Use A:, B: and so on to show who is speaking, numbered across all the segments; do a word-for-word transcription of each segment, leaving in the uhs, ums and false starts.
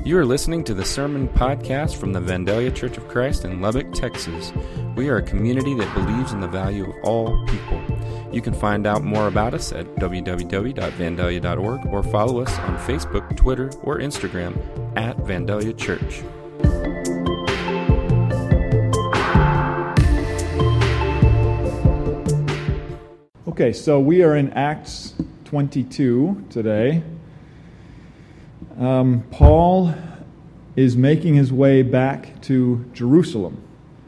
A: You are listening to the Sermon Podcast from the Vandalia Church of Christ in Lubbock, Texas. We are a community that believes in the value of all people. You can find out more about us at w w w dot vandalia dot org or follow us on Facebook, Twitter, or Instagram at Vandalia Church.
B: Okay, so we are in Acts twenty-two today. Um, Paul is making his way back to Jerusalem.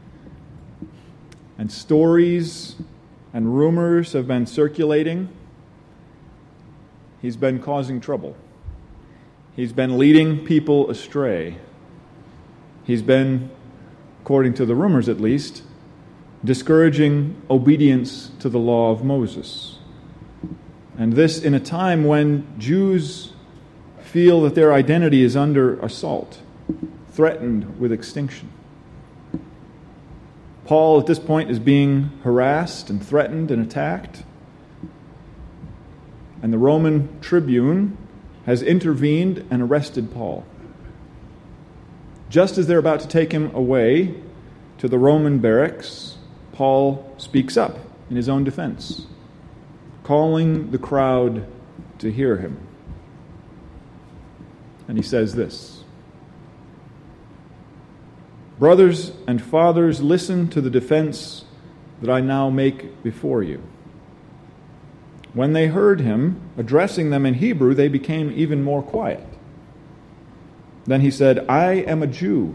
B: And stories and rumors have been circulating. He's been causing trouble. He's been leading people astray. He's been, according to the rumors at least, discouraging obedience to the law of Moses. And this in a time when Jews feel that their identity is under assault, threatened with extinction. Paul at this point is being harassed and threatened and attacked. And the Roman tribune has intervened and arrested Paul. Just as they're about to take him away to the Roman barracks, Paul speaks up in his own defense, calling the crowd to hear him. And he says this: "Brothers and fathers, listen to the defense that I now make before you." When they heard him addressing them in Hebrew, they became even more quiet. Then he said, "I am a Jew,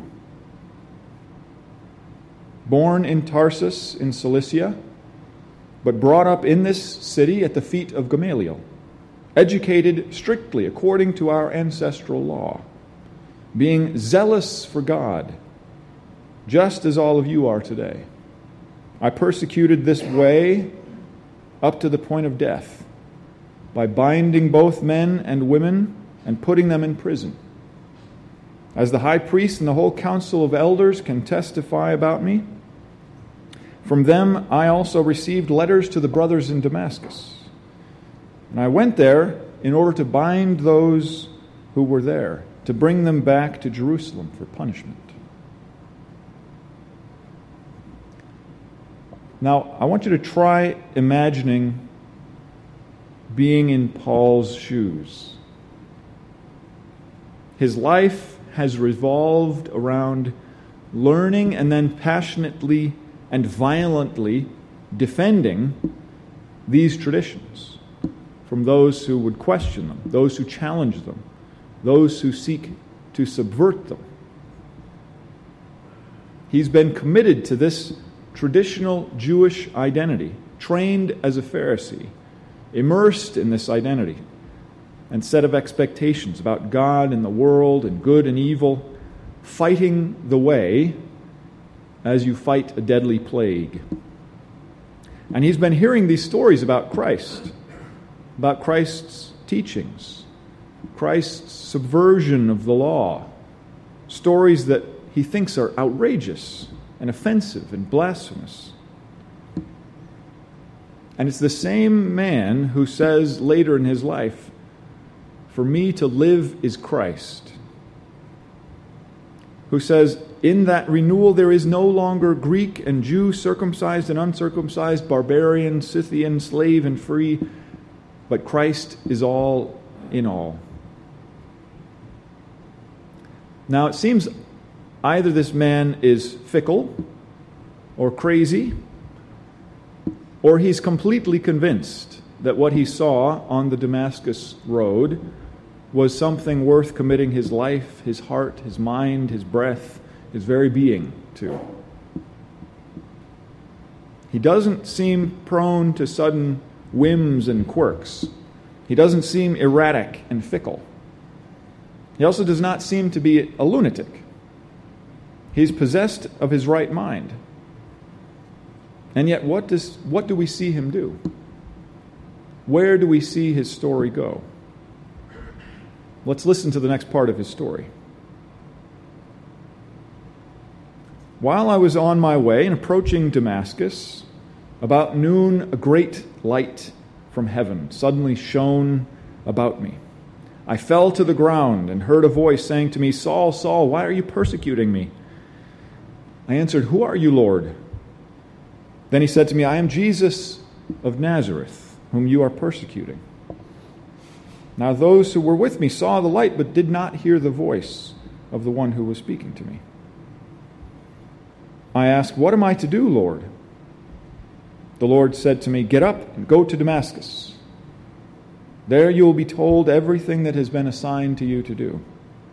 B: born in Tarsus in Cilicia, but brought up in this city at the feet of Gamaliel, educated strictly according to our ancestral law, being zealous for God, just as all of you are today. I persecuted this way up to the point of death, by binding both men and women and putting them in prison. As the high priest and the whole council of elders can testify about me, from them I also received letters to the brothers in Damascus. And I went there in order to bind those who were there, to bring them back to Jerusalem for punishment." Now, I want you to try imagining being in Paul's shoes. His life has revolved around learning and then passionately and violently defending these traditions from those who would question them, those who challenge them, those who seek to subvert them. He's been committed to this traditional Jewish identity, trained as a Pharisee, immersed in this identity and set of expectations about God and the world and good and evil, fighting the way as you fight a deadly plague. And he's been hearing these stories about Christ, about Christ's teachings, Christ's subversion of the law, stories that he thinks are outrageous and offensive and blasphemous. And it's the same man who says later in his life, "For me to live is Christ," who says, "In that renewal there is no longer Greek and Jew, circumcised and uncircumcised, barbarian, Scythian, slave and free, but Christ is all in all." Now it seems either this man is fickle or crazy, or he's completely convinced that what he saw on the Damascus road was something worth committing his life, his heart, his mind, his breath, his very being to. He doesn't seem prone to sudden whims and quirks. He doesn't seem erratic and fickle. He also does not seem to be a lunatic. He's possessed of his right mind. And yet, what does what do we see him do? Where do we see his story go? Let's listen to the next part of his story. "While I was on my way and approaching Damascus, about noon a great light from heaven suddenly shone about me. I fell to the ground and heard a voice saying to me, Saul, Saul, why are you persecuting me? I answered, Who are you, Lord? Then he said to me, I am Jesus of Nazareth, whom you are persecuting. Now those who were with me saw the light, but did not hear the voice of the one who was speaking to me. I asked, What am I to do, Lord? The Lord said to me, Get up and go to Damascus. There you will be told everything that has been assigned to you to do.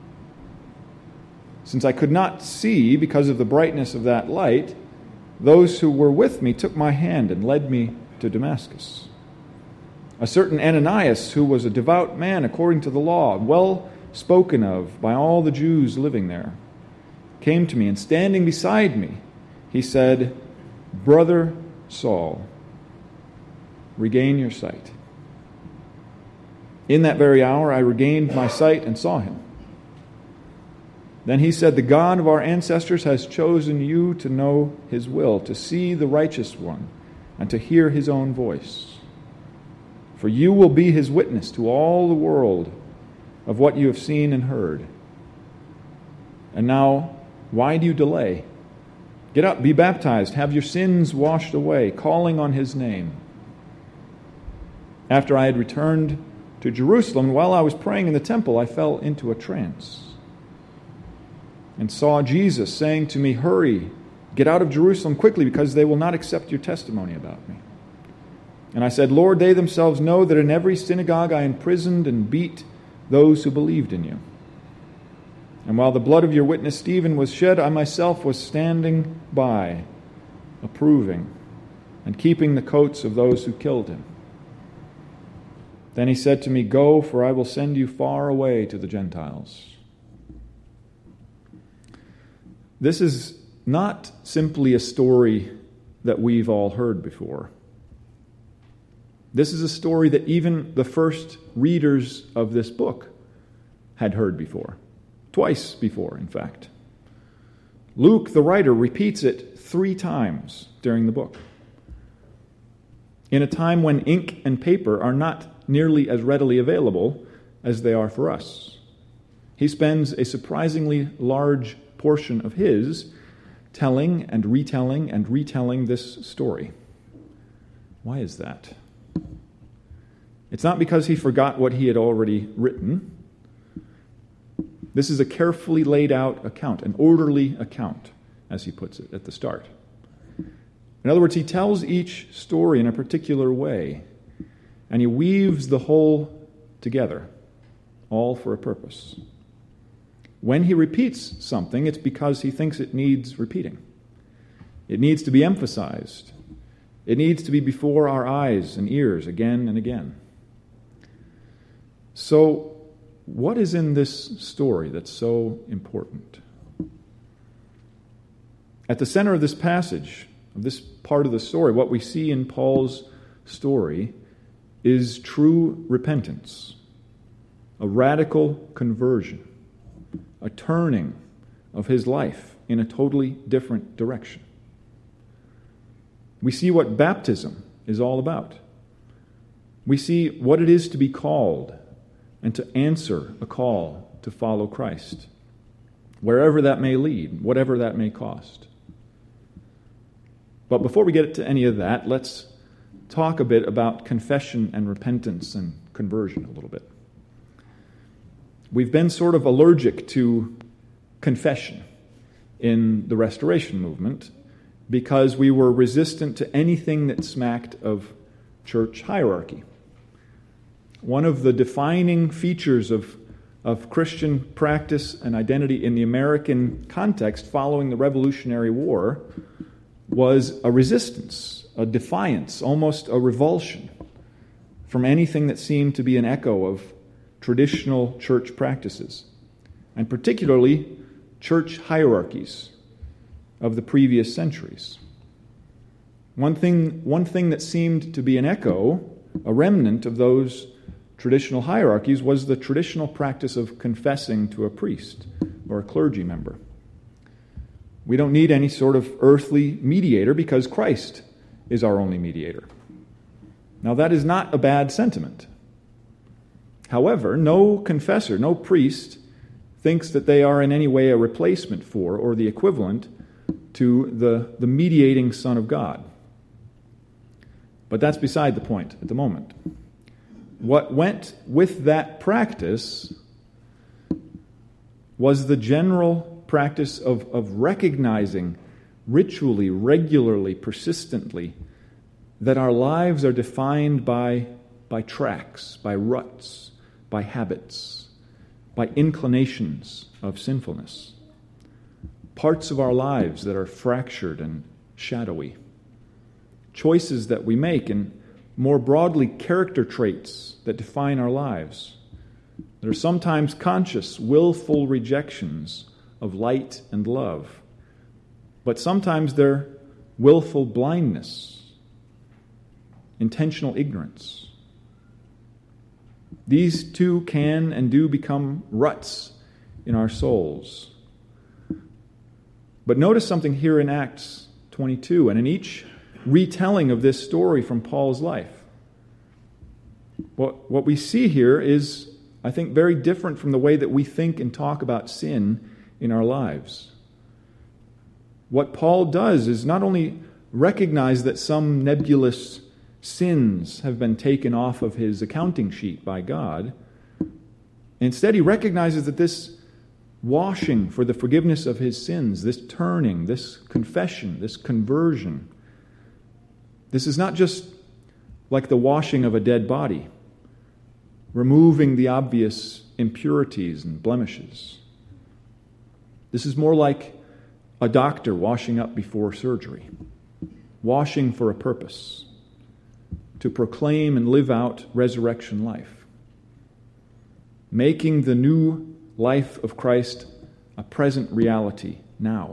B: Since I could not see because of the brightness of that light, those who were with me took my hand and led me to Damascus. A certain Ananias, who was a devout man according to the law, well spoken of by all the Jews living there, came to me, and standing beside me, he said, Brother Saul, regain your sight. In that very hour I regained my sight and saw him. Then he said, The God of our ancestors has chosen you to know his will, to see the righteous one, and to hear his own voice. For you will be his witness to all the world of what you have seen and heard. And now, why do you delay? Get up, be baptized, have your sins washed away, calling on his name. After I had returned to Jerusalem, while I was praying in the temple, I fell into a trance and saw Jesus saying to me, Hurry, get out of Jerusalem quickly, because they will not accept your testimony about me. And I said, Lord, they themselves know that in every synagogue I imprisoned and beat those who believed in you. And while the blood of your witness Stephen was shed, I myself was standing by, approving and keeping the coats of those who killed him. Then he said to me, Go, for I will send you far away to the Gentiles. This is not simply a story that we've all heard before. This is a story that even the first readers of this book had heard before. Twice before, in fact. Luke, the writer, repeats it three times during the book. In a time when ink and paper are not nearly as readily available as they are for us, he spends a surprisingly large portion of his telling and retelling and retelling this story. Why is that? It's not because he forgot what he had already written. This is a carefully laid out account, an orderly account, as he puts it at the start. In other words, he tells each story in a particular way, and he weaves the whole together, all for a purpose. When he repeats something, it's because he thinks it needs repeating. It needs to be emphasized. It needs to be before our eyes and ears again and again. So, what is in this story that's so important? At the center of this passage, of this part of the story, what we see in Paul's story is true repentance, a radical conversion, a turning of his life in a totally different direction. We see what baptism is all about. We see what it is to be called and to answer a call to follow Christ, wherever that may lead, whatever that may cost. But before we get to any of that, let's talk a bit about confession and repentance and conversion a little bit. We've been sort of allergic to confession in the Restoration movement because we were resistant to anything that smacked of church hierarchy. One of the defining features of, of Christian practice and identity in the American context following the Revolutionary War was a resistance, a defiance, almost a revulsion from anything that seemed to be an echo of traditional church practices, and particularly church hierarchies of the previous centuries. One thing, one thing that seemed to be an echo, a remnant of those traditional hierarchies, was the traditional practice of confessing to a priest or a clergy member. We don't need any sort of earthly mediator because Christ is our only mediator. Now, that is not a bad sentiment. However, no confessor, no priest thinks that they are in any way a replacement for or the equivalent to the, the mediating Son of God. But that's beside the point at the moment. What went with that practice was the general practice of, of recognizing ritually, regularly, persistently, that our lives are defined by, by tracks, by ruts, by habits, by inclinations of sinfulness. Parts of our lives that are fractured and shadowy. Choices that we make, and more broadly, character traits that define our lives. There are sometimes conscious, willful rejections of light and love, but sometimes they're willful blindness, intentional ignorance. These two can and do become ruts in our souls. But notice something here in Acts twenty-two, and in each retelling of this story from Paul's life. What, what we see here is, I think, very different from the way that we think and talk about sin in our lives. What Paul does is not only recognize that some nebulous sins have been taken off of his accounting sheet by God. Instead, he recognizes that this washing for the forgiveness of his sins, this turning, this confession, this conversion, this is not just like the washing of a dead body, removing the obvious impurities and blemishes. This is more like a doctor washing up before surgery, washing for a purpose, to proclaim and live out resurrection life, making the new life of Christ a present reality now.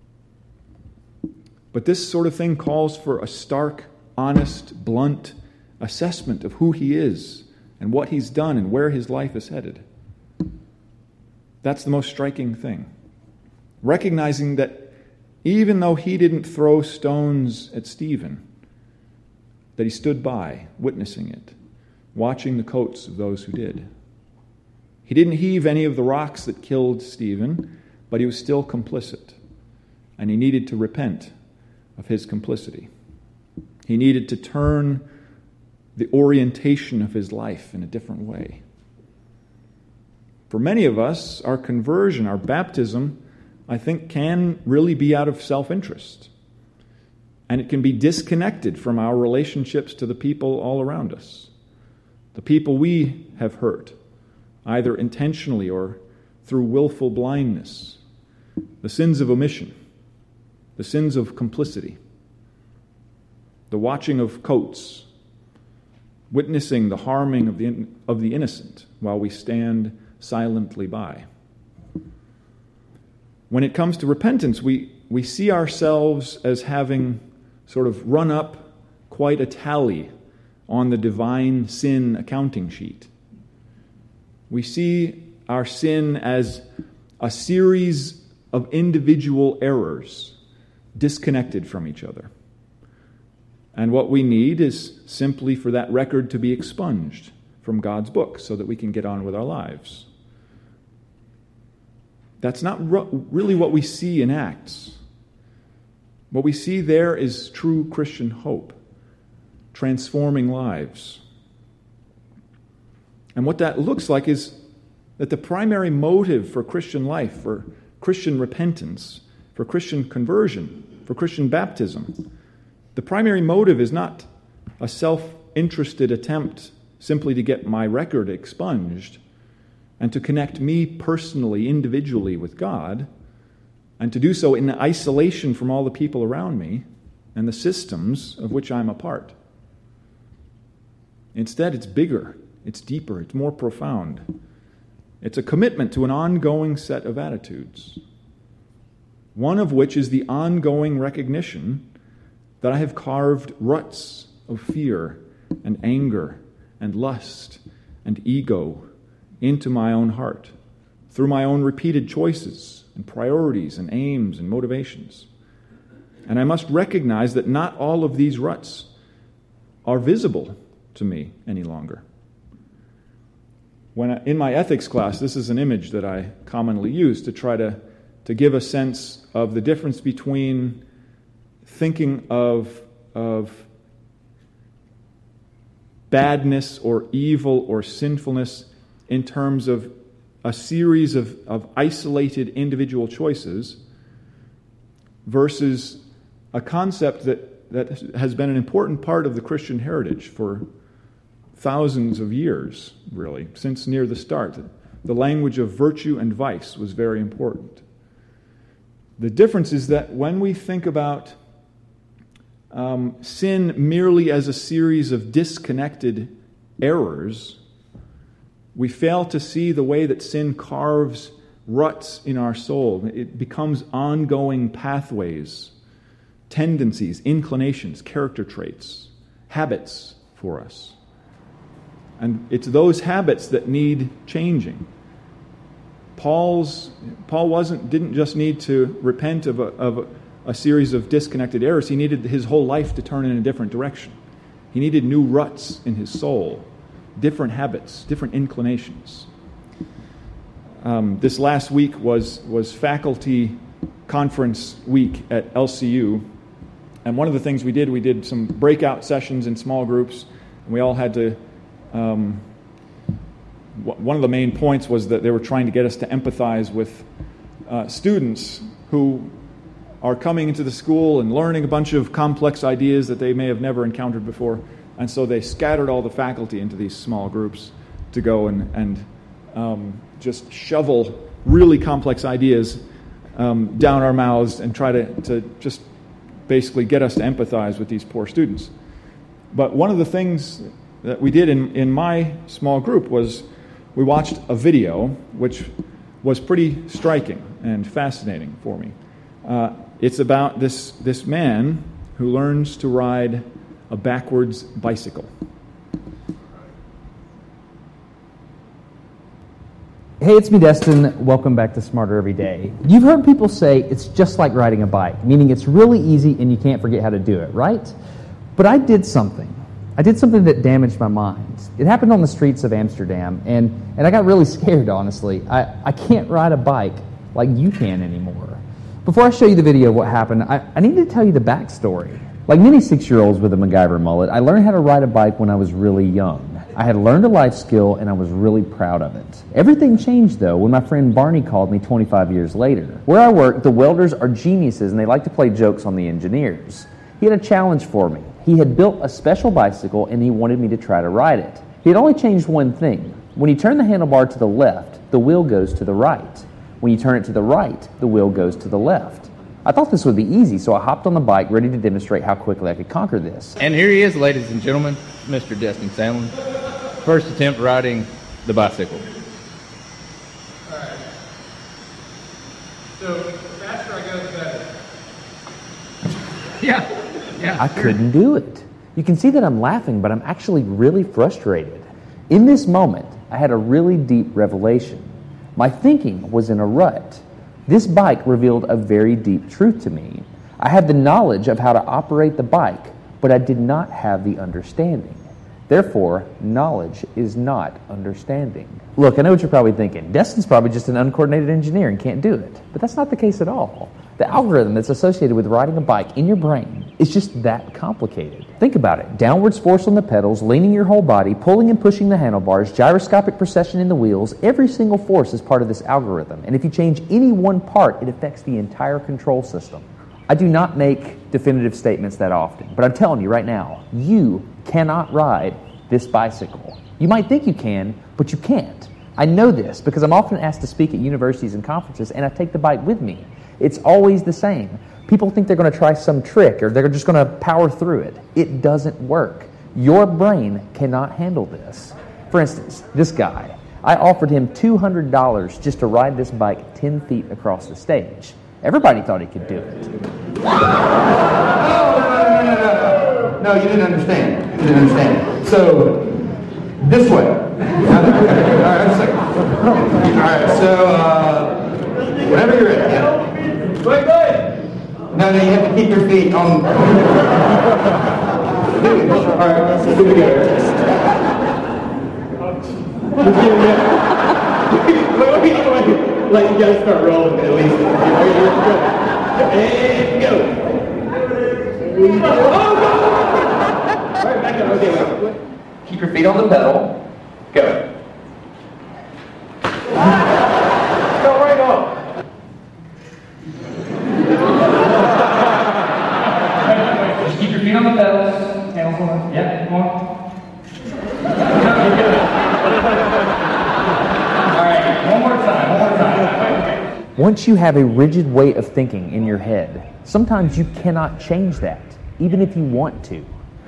B: But this sort of thing calls for a stark, honest, blunt assessment of who he is and what he's done and where his life is headed. That's the most striking thing. Recognizing that even though he didn't throw stones at Stephen, that he stood by, witnessing it, watching the coats of those who did. He didn't heave any of the rocks that killed Stephen, but he was still complicit, and he needed to repent of his complicity. He needed to turn the orientation of his life in a different way. For many of us, our conversion, our baptism, I think, can really be out of self-interest. And it can be disconnected from our relationships to the people all around us. The people we have hurt, either intentionally or through willful blindness. The sins of omission. The sins of complicity. The watching of coats. Witnessing the harming of the, of the innocent while we stand silently by. When it comes to repentance, we, we see ourselves as having sort of run up quite a tally on the divine sin accounting sheet. We see our sin as a series of individual errors disconnected from each other. And what we need is simply for that record to be expunged from God's book so that we can get on with our lives. That's not really what we see in Acts. What we see there is true Christian hope, transforming lives. And what that looks like is that the primary motive for Christian life, for Christian repentance, for Christian conversion, for Christian baptism, the primary motive is not a self-interested attempt simply to get my record expunged and to connect me personally, individually with God, and to do so in isolation from all the people around me and the systems of which I'm a part. Instead, it's bigger, it's deeper, it's more profound. It's a commitment to an ongoing set of attitudes, one of which is the ongoing recognition that I have carved ruts of fear and anger and lust and ego into my own heart through my own repeated choices and priorities and aims and motivations. And I must recognize that not all of these ruts are visible to me any longer. when I, in my ethics class, this is an image that I commonly use to try to, to give a sense of the difference between thinking of, of badness or evil or sinfulness in terms of a series of, of isolated individual choices versus a concept that, that has been an important part of the Christian heritage for thousands of years, really, since near the start. The language of virtue and vice was very important. The difference is that when we think about um, sin merely as a series of disconnected errors, we fail to see the way that sin carves ruts in our soul. It becomes ongoing pathways, tendencies, inclinations, character traits, habits for us. And it's those habits that need changing. Paul's Paul wasn't didn't just need to repent of a, of a, a series of disconnected errors. He needed his whole life to turn in a different direction. He needed new ruts in his soul, different habits, different inclinations. Um, this last week was was faculty conference week at L C U, and one of the things we did, we did some breakout sessions in small groups, and we all had to. Um, one of the main points was that they were trying to get us to empathize with uh, students who are coming into the school and learning a bunch of complex ideas that they may have never encountered before. And so they scattered all the faculty into these small groups to go and, and um, just shovel really complex ideas um, down our mouths and try to, to just basically get us to empathize with these poor students. But one of the things that we did in, in my small group was we watched a video which was pretty striking and fascinating for me. Uh, it's about this, this man who learns to ride a backwards bicycle.
C: Hey, it's me, Destin. Welcome back to Smarter Every Day. You've heard people say it's just like riding a bike, meaning it's really easy and you can't forget how to do it, right? But I did something. I did something that damaged my mind. It happened on the streets of Amsterdam, and, and I got really scared, honestly. I, I can't ride a bike like you can anymore. Before I show you the video of what happened, I, I need to tell you the backstory. Like many six-year-olds with a MacGyver mullet, I learned how to ride a bike when I was really young. I had learned a life skill, and I was really proud of it. Everything changed, though, when my friend Barney called me twenty-five years later. Where I work, the welders are geniuses, and they like to play jokes on the engineers. He had a challenge for me. He had built a special bicycle, and he wanted me to try to ride it. He had only changed one thing. When you turn the handlebar to the left, the wheel goes to the right. When you turn it to the right, the wheel goes to the left. I thought this would be easy, so I hopped on the bike, ready to demonstrate how quickly I could conquer this.
D: And here he is, ladies and gentlemen, Mister Destin Sandlin. First attempt riding the bicycle.
E: All right. So the faster I go, the better.
D: Yeah. Yeah,
C: I
D: sure.
C: couldn't do it. You can see that I'm laughing, but I'm actually really frustrated. In this moment, I had a really deep revelation. My thinking was in a rut. This bike revealed a very deep truth to me. I had the knowledge of how to operate the bike, but I did not have the understanding. Therefore, knowledge is not understanding. Look, I know what you're probably thinking. Destin's probably just an uncoordinated engineer and can't do it. But that's not the case at all. The algorithm that's associated with riding a bike in your brain is just that complicated. Think about it. Downwards force on the pedals, leaning your whole body, pulling and pushing the handlebars, gyroscopic precession in the wheels. Every single force is part of this algorithm. And if you change any one part, it affects the entire control system. I do not make definitive statements that often, but I'm telling you right now, you cannot ride this bicycle. You might think you can, but you can't. I know this because I'm often asked to speak at universities and conferences, and I take the bike with me. It's always the same. People think they're going to try some trick or they're just going to power through it. It doesn't work. Your brain cannot handle this. For instance, this guy, I offered him two hundred dollars just to ride this bike ten feet across the stage. Everybody thought he could do it.
F: No, no, no, no, no. No, you didn't understand. You didn't understand. So, this way. All right, just a second. All right, so, uh, whenever you're ready. Yeah.
E: Wait, wait!
F: No, no, you have to keep your feet on. All right, let's do it again. you got to start rolling at least. And go. Oh, go! All right, back up. Okay, wait. Keep your feet on the pedal. Go. Go right on. Just keep your feet on the pedals. Hands on. Yeah, come on. All right, one more time, one more time. Okay.
C: Once you have a rigid way of thinking in your head, sometimes you cannot change that, even if you want to.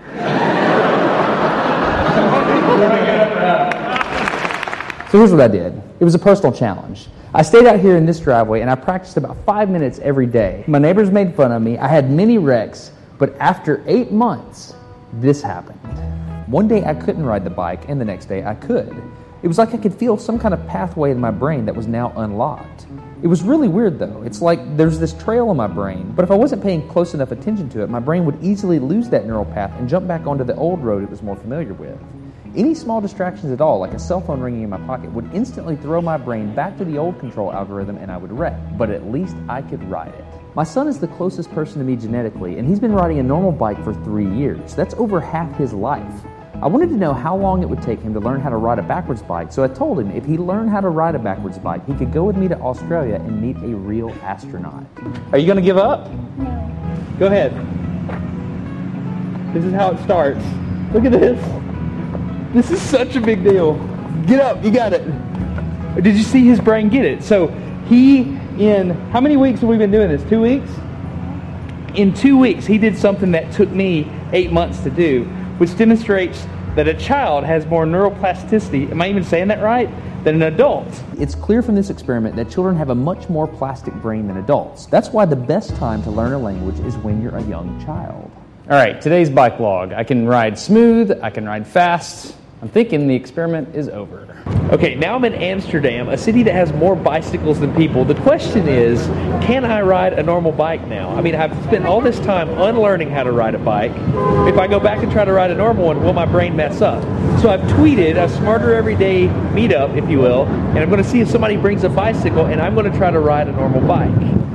C: So here's what I did. It was a personal challenge. I stayed out here in this driveway and I practiced about five minutes every day. My neighbors made fun of me. I had many wrecks, but after eight months, this happened. One day I couldn't ride the bike and the next day I could. It was like I could feel some kind of pathway in my brain that was now unlocked. It was really weird though. It's like there's this trail in my brain, but if I wasn't paying close enough attention to it, my brain would easily lose that neural path and jump back onto the old road it was more familiar with. Any small distractions at all, like a cell phone ringing in my pocket, would instantly throw my brain back to the old control algorithm and I would wreck. But at least I could ride it. My son is the closest person to me genetically, and he's been riding a normal bike for three years. That's over half his life. I wanted to know how long it would take him to learn how to ride a backwards bike, so I told him if he learned how to ride a backwards bike, he could go with me to Australia and meet a real astronaut.
G: Are you going to give up? No. Go ahead. This is how it starts. Look at this. This is such a big deal. Get up, you got it. Did you see his brain get it? So he, in, how many weeks have we been doing this? Two weeks? In two weeks, he did something that took me eight months to do, which demonstrates that a child has more neuroplasticity, am I even saying that right, than an adult.
C: It's clear from this experiment that children have a much more plastic brain than adults. That's why the best time to learn a language is when you're a young child.
G: All right, today's bike log. I can ride smooth, I can ride fast. I'm thinking the experiment is over.
H: Okay, now I'm in Amsterdam, a city that has more bicycles than people. The question is, can I ride a normal bike now? I mean, I've spent all this time unlearning how to ride a bike. If I go back and try to ride a normal one, will my brain mess up? So I've tweeted a Smarter Everyday meetup, if you will, and I'm going to see if somebody brings a bicycle, and I'm going to try to ride a normal bike.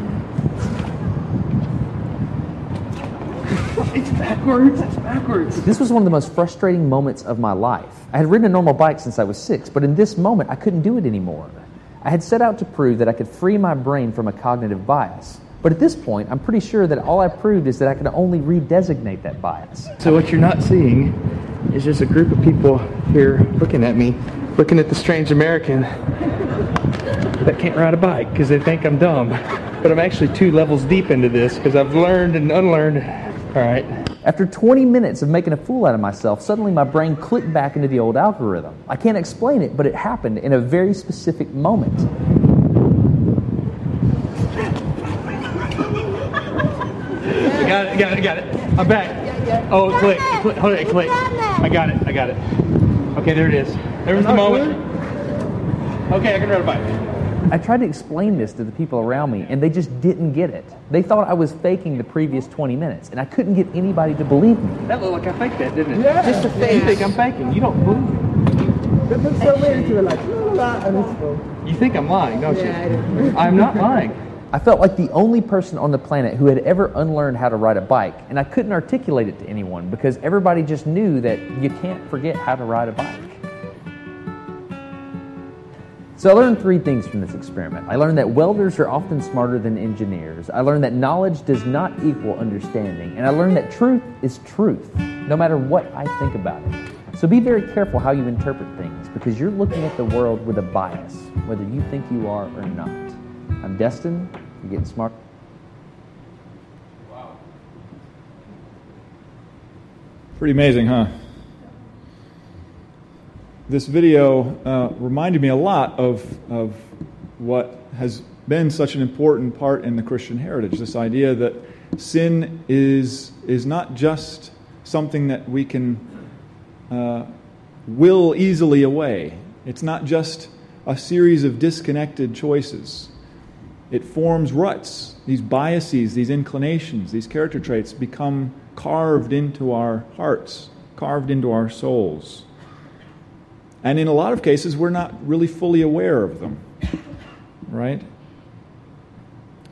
F: It's backwards, it's backwards.
C: This was one of the most frustrating moments of my life. I had ridden a normal bike since I was six, but in this moment, I couldn't do it anymore. I had set out to prove that I could free my brain from a cognitive bias. But at this point, I'm pretty sure that all I proved is that I could only redesignate that bias.
F: So what you're not seeing is just a group of people here looking at me, looking at the strange American that can't ride a bike because they think I'm dumb. But I'm actually two levels deep into this because I've learned and unlearned. All right.
C: After twenty minutes of making a fool out of myself, suddenly my brain clicked back into the old algorithm. I can't explain it, but it happened in a very specific moment.
F: I got it, got it, got it. I'm back. Oh, click, click, hold it, click. I got it, I got it. Okay, there it is. There was the moment. Okay, I can ride a bike.
C: I tried to explain this to the people around me, and they just didn't get it. They thought I was faking the previous twenty minutes, and I couldn't get anybody to believe me.
F: That looked like I faked that, didn't it?
G: Yeah.
F: Just a fake. You think I'm faking. You don't believe me.
G: That looks so weird to like, la, la, la, and it's cool.
F: You think I'm lying, don't
G: Yeah,
F: you?
G: I do.
F: I'm not lying.
C: I felt like the only person on the planet who had ever unlearned how to ride a bike, and I couldn't articulate it to anyone because everybody just knew that you can't forget how to ride a bike. So I learned three things from this experiment. I learned that welders are often smarter than engineers. I learned that knowledge does not equal understanding. And I learned that truth is truth, no matter what I think about it. So be very careful how you interpret things, because you're looking at the world with a bias, whether you think you are or not. I'm Destin. You're getting smart.
B: Wow. Pretty amazing, huh? This video uh, reminded me a lot of, of what has been such an important part in the Christian heritage, this idea that sin is, is not just something that we can uh, will easily away. It's not just a series of disconnected choices. It forms ruts. These biases, these inclinations, these character traits become carved into our hearts, carved into our souls. And in a lot of cases, we're not really fully aware of them, right?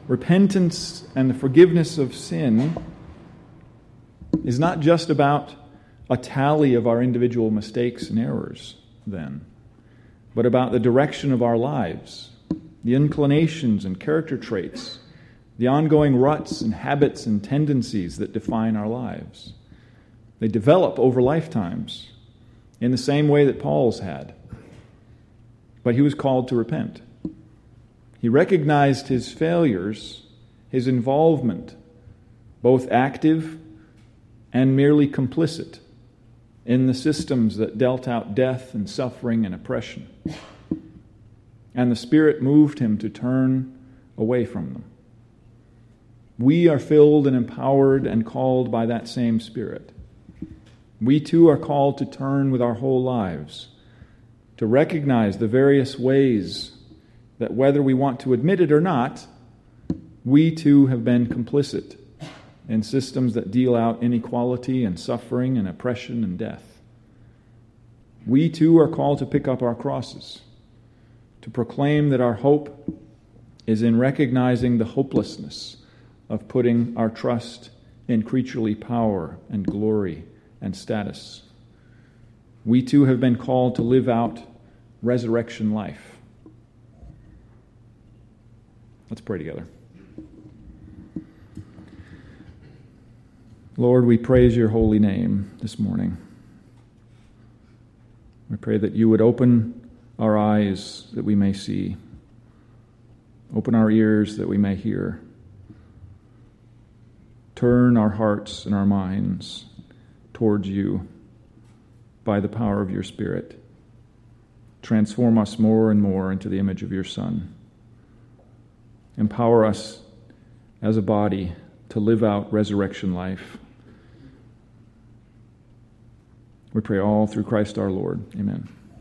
B: Repentance and the forgiveness of sin is not just about a tally of our individual mistakes and errors, then, but about the direction of our lives, the inclinations and character traits, the ongoing ruts and habits and tendencies that define our lives. They develop over lifetimes in the same way that Paul's had. But he was called to repent. He recognized his failures, his involvement, both active and merely complicit, in the systems that dealt out death and suffering and oppression. And the Spirit moved him to turn away from them. We are filled and empowered and called by that same Spirit. We too are called to turn with our whole lives, to recognize the various ways that, whether we want to admit it or not, we too have been complicit in systems that deal out inequality and suffering and oppression and death. We too are called to pick up our crosses, to proclaim that our hope is in recognizing the hopelessness of putting our trust in creaturely power and glory and status. We too have been called to live out resurrection life. Let's pray together. Lord, we praise your holy name this morning. We pray that you would open our eyes that we may see, open our ears that we may hear, turn our hearts and our minds towards you by the power of your Spirit. Transform us more and more into the image of your Son. Empower us as a body to live out resurrection life. We pray all through Christ our Lord. Amen.